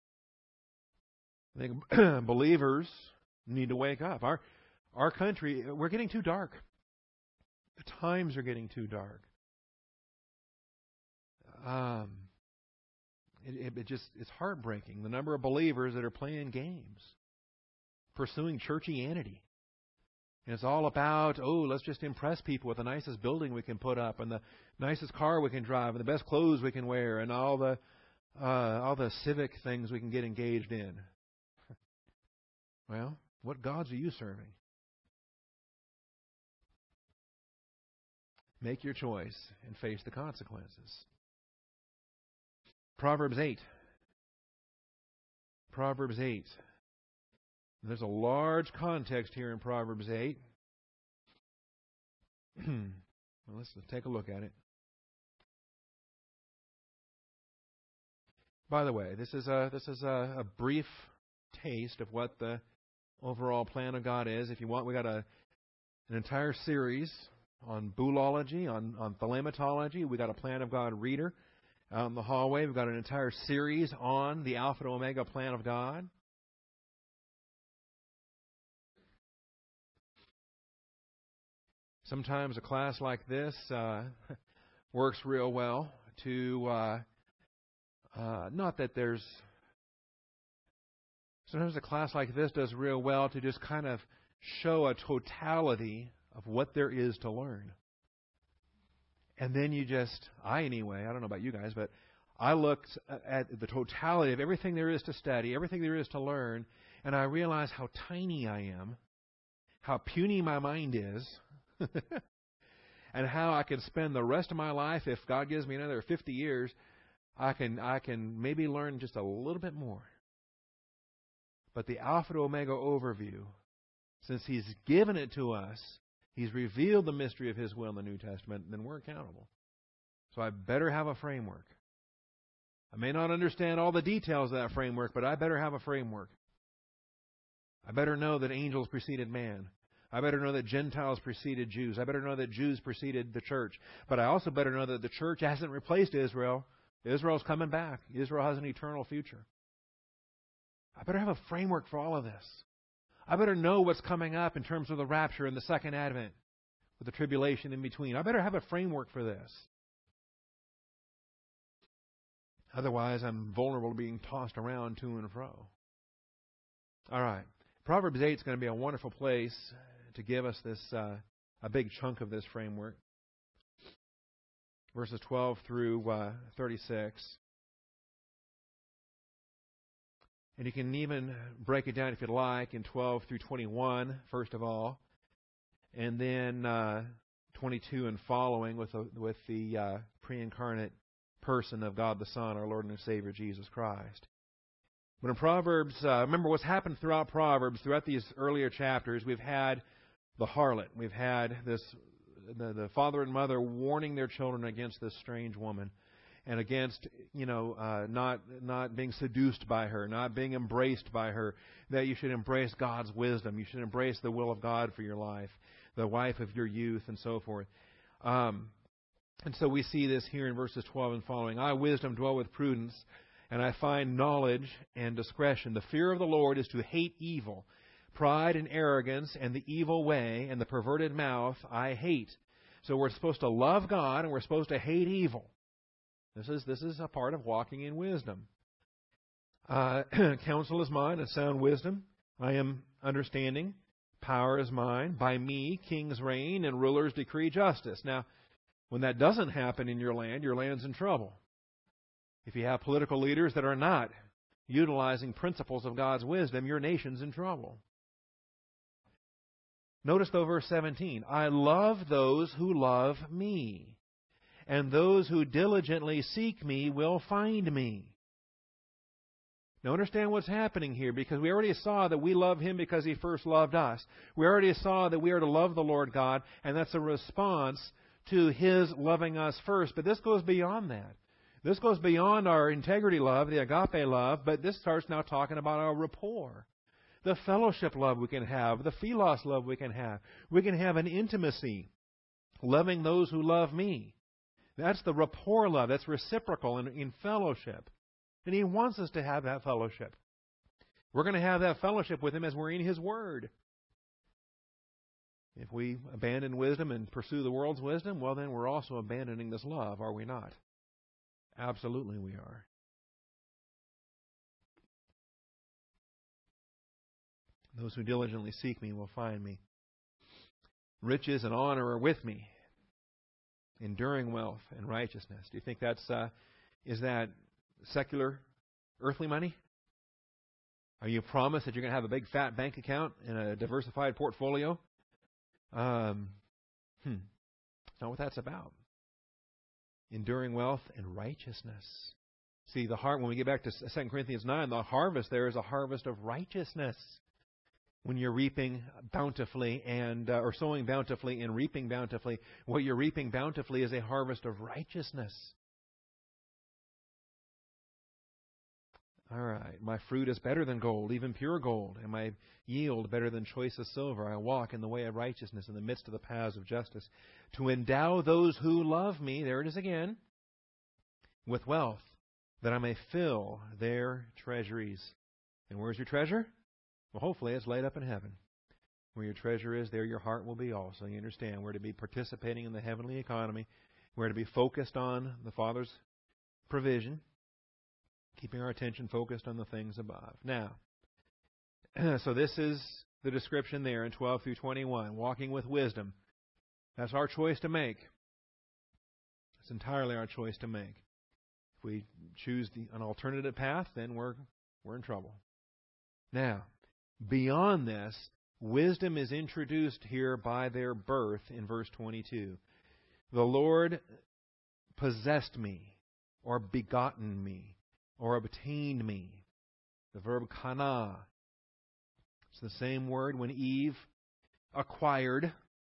I think believers need to wake up. Our country, we're getting too dark. The times are getting too dark. It's heartbreaking, the number of believers that are playing games, pursuing churchianity. And it's all about, let's just impress people with the nicest building we can put up and the nicest car we can drive and the best clothes we can wear and all the civic things we can get engaged in. Well, what gods are you serving? Make your choice and face the consequences. Proverbs 8. Proverbs 8. There's a large context here in Proverbs 8. Well, let's take a look at it. By the way, this is a brief taste of what the overall plan of God is. If you want, we got an entire series on boolology, on thalamatology. We got a Plan of God reader out in the hallway. We've got an entire series on the Alpha and Omega plan of God. Sometimes a class like this works real well to, not that there's, sometimes a class like this does real well to just kind of show a totality of what there is to learn. And then you just, I don't know about you guys, but I looked at the totality of everything there is to study, everything there is to learn, and I realized how tiny I am, how puny my mind is, and how I can spend the rest of my life, if God gives me another 50 years, I can maybe learn just a little bit more. But the Alpha to Omega overview, since He's given it to us, He's revealed the mystery of His will in the New Testament, then we're accountable. So I better have a framework. I may not understand all the details of that framework, but I better have a framework. I better know that angels preceded man. I better know that Gentiles preceded Jews. I better know that Jews preceded the church. But I also better know that the church hasn't replaced Israel. Israel's coming back. Israel has an eternal future. I better have a framework for all of this. I better know what's coming up in terms of the rapture and the second advent, with the tribulation in between. I better have a framework for this. Otherwise, I'm vulnerable to being tossed around to and fro. All right. Proverbs 8 is going to be a wonderful place to give us this a big chunk of this framework. Verses 12 through 36. And you can even break it down, if you'd like, in 12 through 21, first of all. And then 22 and following with the pre-incarnate person of God the Son, our Lord and Savior, Jesus Christ. But in Proverbs, remember what's happened throughout Proverbs, throughout these earlier chapters, we've had the harlot. We've had the father and mother warning their children against this strange woman. And against, not being seduced by her, not being embraced by her, that you should embrace God's wisdom. You should embrace the will of God for your life, the wife of your youth, and so forth. And so we see this here in verses 12 and following. I, wisdom, dwell with prudence, and I find knowledge and discretion. The fear of the Lord is to hate evil. Pride and arrogance and the evil way and the perverted mouth I hate. So we're supposed to love God and we're supposed to hate evil. This is a part of walking in wisdom. Counsel is mine and sound wisdom. I am understanding. Power is mine. By me kings reign and rulers decree justice. Now, when that doesn't happen in your land's in trouble. If you have political leaders that are not utilizing principles of God's wisdom, your nation's in trouble. Notice though verse 17. I love those who love me. And those who diligently seek me will find me. Now understand what's happening here, because we already saw that we love Him because He first loved us. We already saw that we are to love the Lord God, and that's a response to His loving us first. But this goes beyond that. This goes beyond our integrity love, the agape love, but this starts now talking about our rapport. The fellowship love we can have, the philos love we can have. We can have an intimacy, loving those who love me. That's the rapport love. That's reciprocal in fellowship. And He wants us to have that fellowship. We're going to have that fellowship with Him as we're in His Word. If we abandon wisdom and pursue the world's wisdom, well, then we're also abandoning this love, are we not? Absolutely we are. Those who diligently seek me will find me. Riches and honor are with me. Enduring wealth and righteousness. Do you think is that secular, earthly money? Are you promised that you're going to have a big fat bank account and a diversified portfolio? That's not what that's about. Enduring wealth and righteousness. See, when we get back to 2 Corinthians 9, the harvest there is a harvest of righteousness. When you're reaping bountifully or sowing bountifully and reaping bountifully, what you're reaping bountifully is a harvest of righteousness. All right. My fruit is better than gold, even pure gold, and my yield better than choicest silver. I walk in the way of righteousness in the midst of the paths of justice, to endow those who love me, there it is again, with wealth, that I may fill their treasuries. And where's your treasure? Well, hopefully it's laid up in heaven. Where your treasure is, there your heart will be also. You understand, we're to be participating in the heavenly economy. We're to be focused on the Father's provision, keeping our attention focused on the things above. Now, so this is the description there in 12 through 21, walking with wisdom. That's our choice to make. It's entirely our choice to make. If we choose an alternative path, then we're in trouble. Now, beyond this, wisdom is introduced here by their birth in verse 22. The Lord possessed me, or begotten me, or obtained me. The verb kana. It's the same word when Eve acquired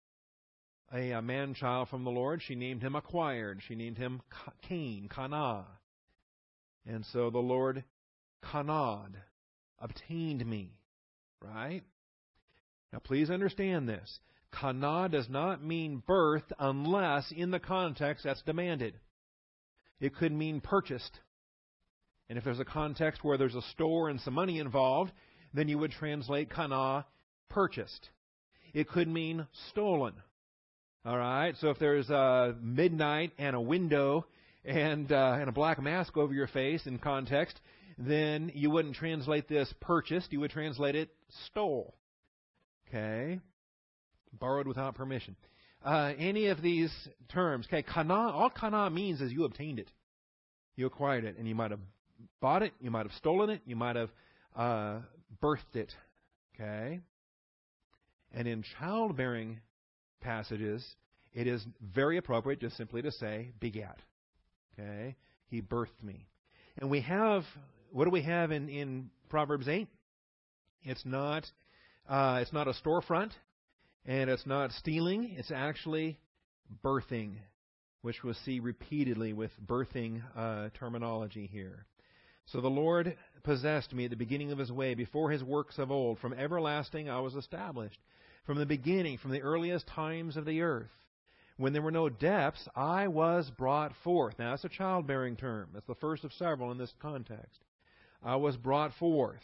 a man-child from the Lord. She named him acquired. She named him Cain, Kana. And so the Lord kanad, obtained me. Right? Now please understand this. Kana does not mean birth unless in the context that's demanded. It could mean purchased. And if there's a context where there's a store and some money involved, then you would translate kana, purchased. It could mean stolen. All right? So if there's midnight and a window and a black mask over your face in context, then you wouldn't translate this purchased. You would translate it stole. Okay? Borrowed without permission. Any of these terms, okay, kana, all kana means is you obtained it. You acquired it, and you might have bought it, you might have stolen it, you might have birthed it. Okay? And in childbearing passages, it is very appropriate just simply to say begat. Okay? He birthed me. And we have, what do we have in Proverbs 8? It's not a storefront, and it's not stealing. It's actually birthing, which we'll see repeatedly with birthing terminology here. So the Lord possessed me at the beginning of His way, before His works of old. From everlasting I was established. From the beginning, from the earliest times of the earth. When there were no depths, I was brought forth. Now, that's a childbearing term. That's the first of several in this context. I was brought forth.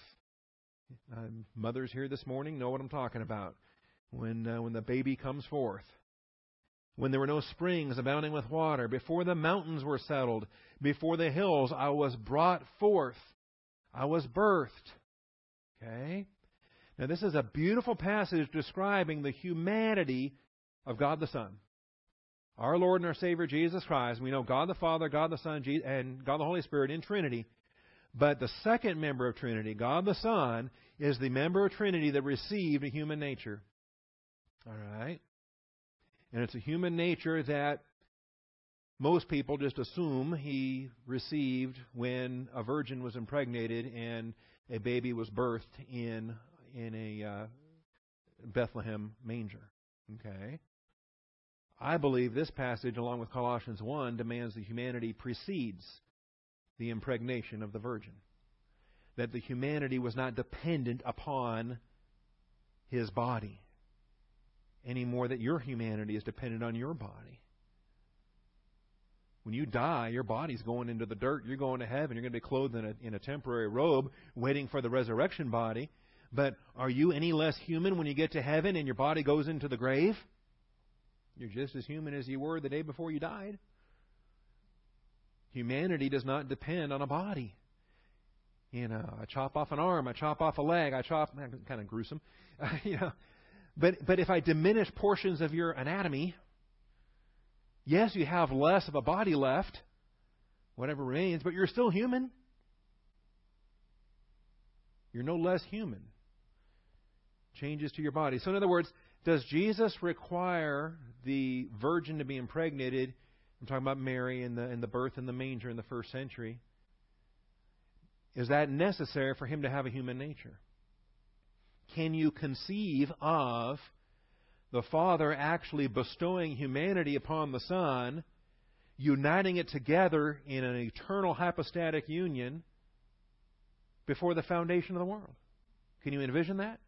Mothers here this morning know what I'm talking about. When the baby comes forth. When there were no springs abounding with water, before the mountains were settled, before the hills, I was brought forth. I was birthed. Okay? Now, this is a beautiful passage describing the humanity of God the Son. Our Lord and our Savior, Jesus Christ. We know God the Father, God the Son, and God the Holy Spirit in Trinity. But the second member of Trinity, God the Son, is the member of Trinity that received a human nature. All right? And it's a human nature that most people just assume He received when a virgin was impregnated and a baby was birthed in a Bethlehem manger. Okay? I believe this passage, along with Colossians 1, demands that humanity precedes the impregnation of the virgin. That the humanity was not dependent upon his body any more than your humanity is dependent on your body. When you die, your body's going into the dirt. You're going to heaven. You're going to be clothed in a temporary robe, waiting for the resurrection body. But are you any less human when you get to heaven and your body goes into the grave? You're just as human as you were the day before you died. Humanity does not depend on a body. I chop off an arm, I chop off a leg, kind of gruesome. But if I diminish portions of your anatomy, yes, you have less of a body left, whatever remains, but you're still human. You're no less human. Changes to your body. So in other words, does Jesus require the virgin to be impregnated? I'm talking about Mary and the birth in the manger in the first century. Is that necessary for him to have a human nature? Can you conceive of the Father actually bestowing humanity upon the Son, uniting it together in an eternal hypostatic union before the foundation of the world? Can you envision that?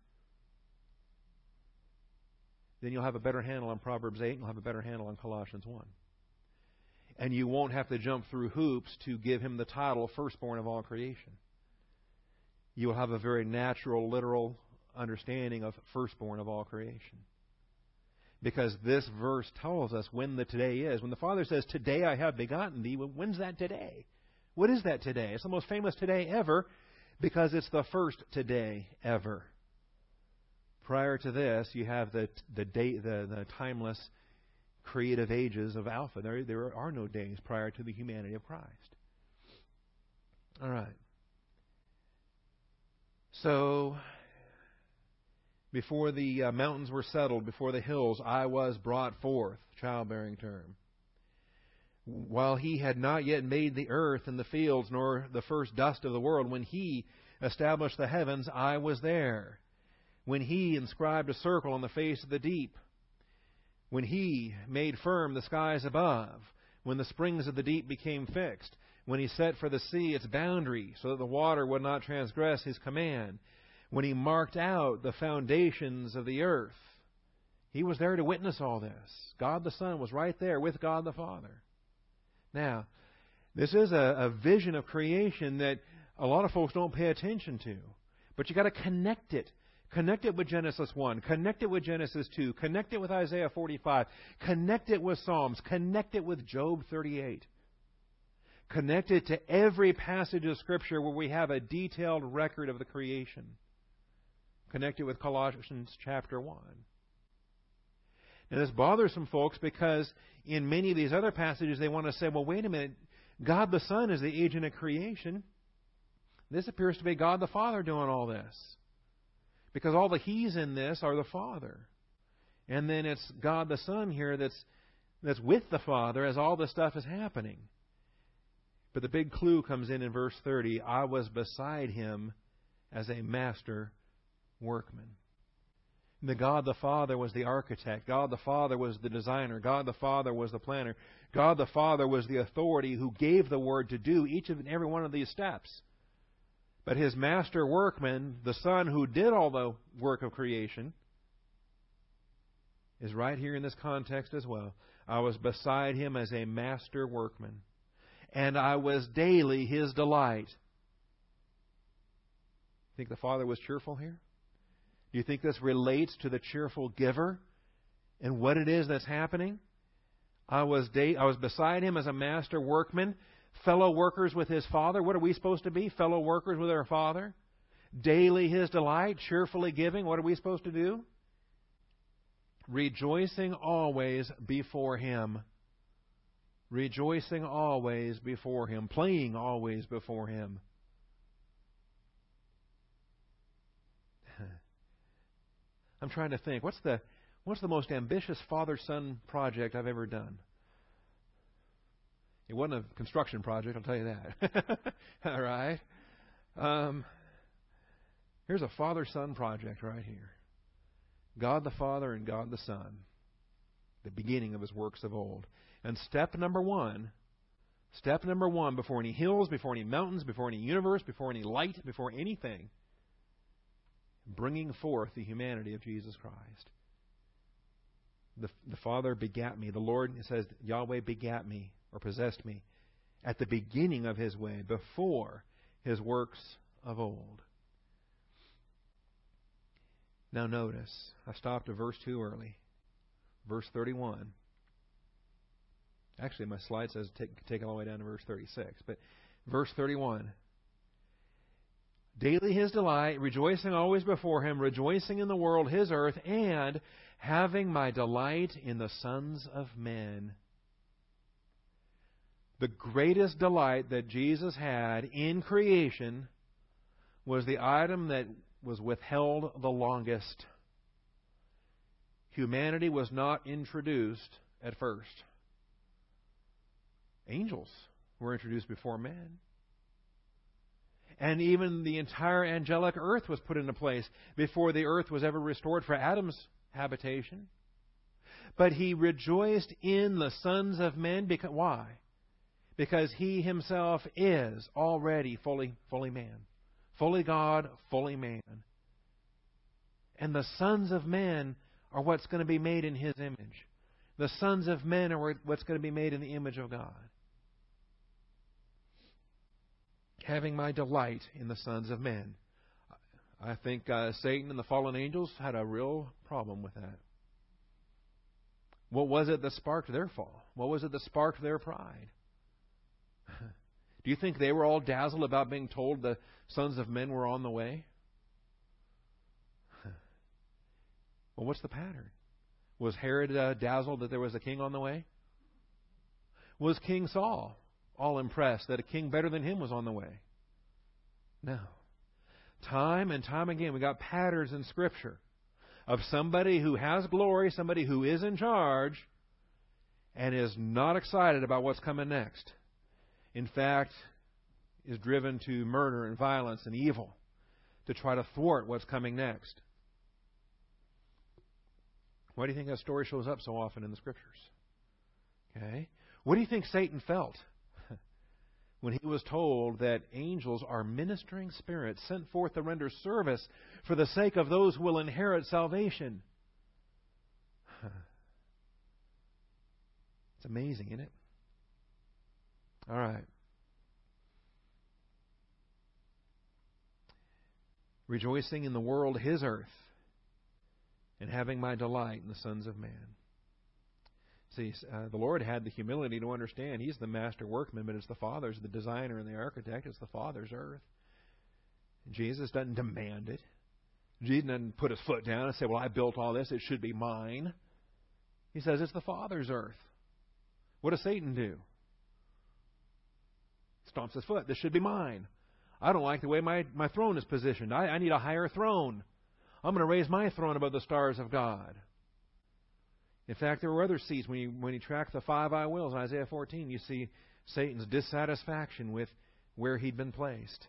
Then you'll have a better handle on Proverbs 8 and you'll have a better handle on Colossians 1. And you won't have to jump through hoops to give him the title firstborn of all creation. You will have a very natural, literal understanding of firstborn of all creation. Because this verse tells us when the today is. When the Father says, "Today I have begotten thee," well, when's that today? What is that today? It's the most famous today ever because it's the first today ever. Prior to this, you have the timeless creative ages of Alpha. There are no days prior to the humanity of Christ. All right. So, before the mountains were settled, before the hills, I was brought forth, childbearing term. While he had not yet made the earth and the fields, nor the first dust of the world, when he established the heavens, I was there. When he inscribed a circle on the face of the deep, when he made firm the skies above, when the springs of the deep became fixed, when he set for the sea its boundary so that the water would not transgress his command, when he marked out the foundations of the earth. He was there to witness all this. God the Son was right there with God the Father. Now, this is a vision of creation that a lot of folks don't pay attention to. But you've got to connect it. Connect it with Genesis 1. Connect it with Genesis 2. Connect it with Isaiah 45. Connect it with Psalms. Connect it with Job 38. Connect it to every passage of Scripture where we have a detailed record of the creation. Connect it with Colossians chapter 1. Now this bothers some folks because in many of these other passages they want to say, well, wait a minute, God the Son is the agent of creation. This appears to be God the Father doing all this. Because all the He's in this are the Father. And then it's God the Son here that's with the Father as all this stuff is happening. But the big clue comes in verse 30. I was beside him as a master workman. The God the Father was the architect. God the Father was the designer. God the Father was the planner. God the Father was the authority who gave the Word to do each and every one of these steps. But his master workman, the Son who did all the work of creation, is right here in this context as well. I was beside him as a master workman, and I was daily his delight. Think the Father was cheerful here? Do you think this relates to the cheerful giver and what it is that's happening? I was beside him as a master workman, fellow workers with his Father. What are we supposed to be? Fellow workers with our Father. Daily his delight, cheerfully giving. What are we supposed to do? Rejoicing always before him. Rejoicing always before him. Playing always before him. I'm trying to think. What's the most ambitious father-son project I've ever done? It wasn't a construction project, I'll tell you that. All right. Here's a father-son project right here. God the Father and God the Son. the beginning of His works of old. And step number one, before any hills, before any mountains, before any universe, before any light, before anything, bringing forth the humanity of Jesus Christ. The Father begat me. The Lord, it says, Yahweh begat me, or possessed me, at the beginning of His way, before His works of old. Now notice, I stopped at verse 2 early. Verse 31. Actually, my slide says take it all the way down to verse 36. But verse 31. Daily His delight, rejoicing always before Him, rejoicing in the world His earth, and having my delight in the sons of men. The greatest delight that Jesus had in creation was the item that was withheld the longest. Humanity was not introduced at first. Angels were introduced before men. And even the entire angelic earth was put into place before the earth was ever restored for Adam's habitation. But He rejoiced in the sons of men. Why? Because He Himself is already fully man. Fully God, fully man. And the sons of men are what's going to be made in His image. The sons of men are what's going to be made in the image of God. Having my delight in the sons of men. I think Satan and the fallen angels had a real problem with that. What was it that sparked their fall? What was it that sparked their pride? Do you think they were all dazzled about being told the sons of men were on the way? Well, what's the pattern? Was Herod dazzled that there was a king on the way? Was King Saul all impressed that a king better than him was on the way? No. Time and time again, we got patterns in Scripture of somebody who has glory, somebody who is in charge, and is not excited about what's coming next. In fact, is driven to murder and violence and evil to try to thwart what's coming next. Why do you think that story shows up so often in the Scriptures? Okay. What do you think Satan felt when he was told that angels are ministering spirits sent forth to render service for the sake of those who will inherit salvation? It's amazing, isn't it? All right. Rejoicing in the world His earth, and having my delight in the sons of man. See, the Lord had the humility to understand He's the master workman, but it's the Father's the designer and the architect. It's the Father's earth. And Jesus doesn't demand it. Jesus doesn't put His foot down and say, well, I built all this. It should be mine. He says it's the Father's earth. What does Satan do? Stomps his foot. This should be mine. I don't like the way my throne is positioned. I need a higher throne. I'm going to raise my throne above the stars of God. In fact, there were other seats. When you track the 5 I wills in Isaiah 14, you see Satan's dissatisfaction with where he'd been placed.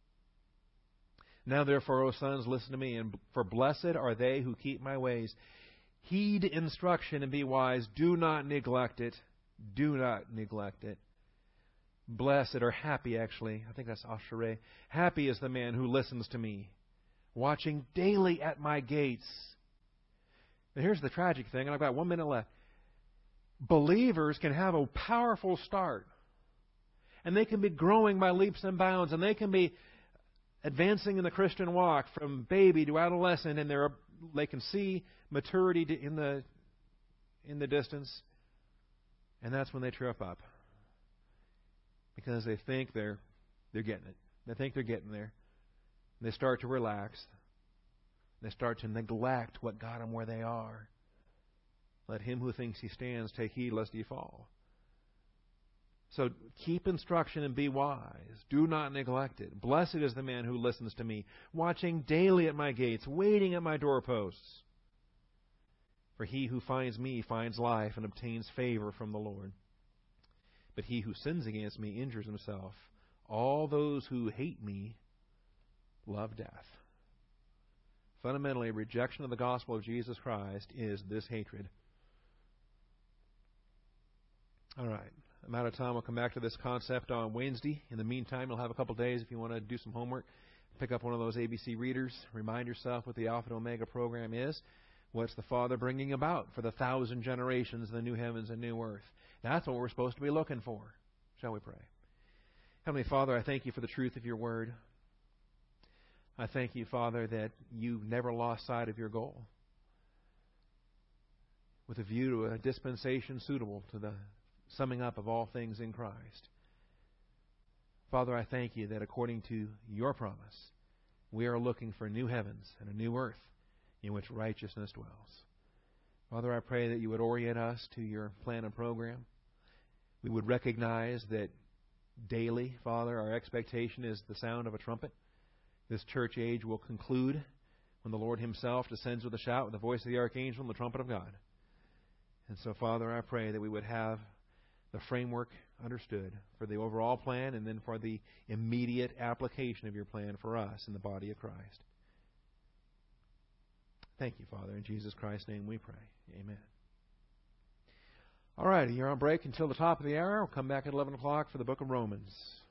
Now therefore, O sons, listen to me, and for blessed are they who keep my ways. Heed instruction and be wise. Do not neglect it. Do not neglect it. Blessed, or happy actually, I think that's Ashereh. Happy is the man who listens to me, watching daily at my gates. Now here's the tragic thing, and I've got 1 minute left. Believers can have a powerful start, and they can be growing by leaps and bounds, and they can be advancing in the Christian walk from baby to adolescent, and they can see maturity in the distance, and that's when they trip up. Because they think they're getting it. They think they're getting there. And they start to relax. They start to neglect what got them where they are. Let him who thinks he stands take heed lest he fall. So keep instruction and be wise. Do not neglect it. Blessed is the man who listens to me, watching daily at my gates, waiting at my doorposts. For he who finds me finds life and obtains favor from the Lord. But he who sins against me injures himself. All those who hate me love death. Fundamentally, rejection of the gospel of Jesus Christ is this hatred. All right. I'm out of time. We'll come back to this concept on Wednesday. In the meantime, you'll have a couple days if you want to do some homework. Pick up one of those ABC readers. Remind yourself what the Alpha and Omega program is. What's the Father bringing about for the 1,000 generations, the new heavens and new earth? That's what we're supposed to be looking for. Shall we pray? Heavenly Father, I thank you for the truth of your word. I thank you, Father, that you never lost sight of your goal with a view to a dispensation suitable to the summing up of all things in Christ. Father, I thank you that according to your promise, we are looking for new heavens and a new earth in which righteousness dwells. Father, I pray that you would orient us to your plan and program. We would recognize that daily, Father, our expectation is the sound of a trumpet. This church age will conclude when the Lord himself descends with a shout, with the voice of the archangel and the trumpet of God. And so, Father, I pray that we would have the framework understood for the overall plan and then for the immediate application of your plan for us in the body of Christ. Thank you, Father. In Jesus Christ's name we pray. Amen. All right, you're on break until the top of the hour. We'll come back at 11 o'clock for the book of Romans.